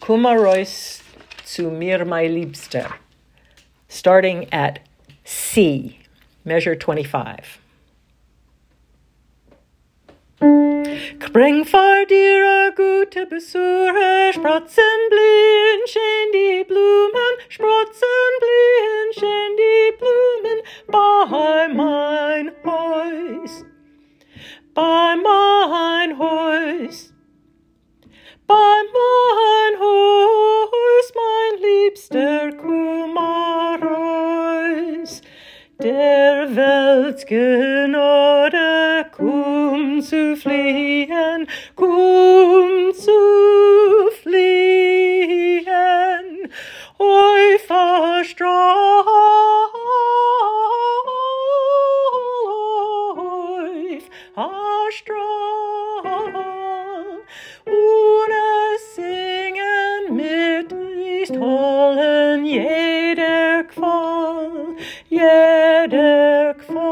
Kummereus zu mir, my Liebster, starting at C, measure 25. Bring vor dir a gute Besuche, Sprotzen blühen, schön die Blumen, Sprotzen blühen, schön die Blumen, bei mein Haus, bei mein Haus, bei mein Haus, mein liebster Kummereus, der Welt Gnade, komm zu fliehen, komm zu fliehen, oi verstrahl, ohne singen mit nicht holen jeder Qual, jeder Qual.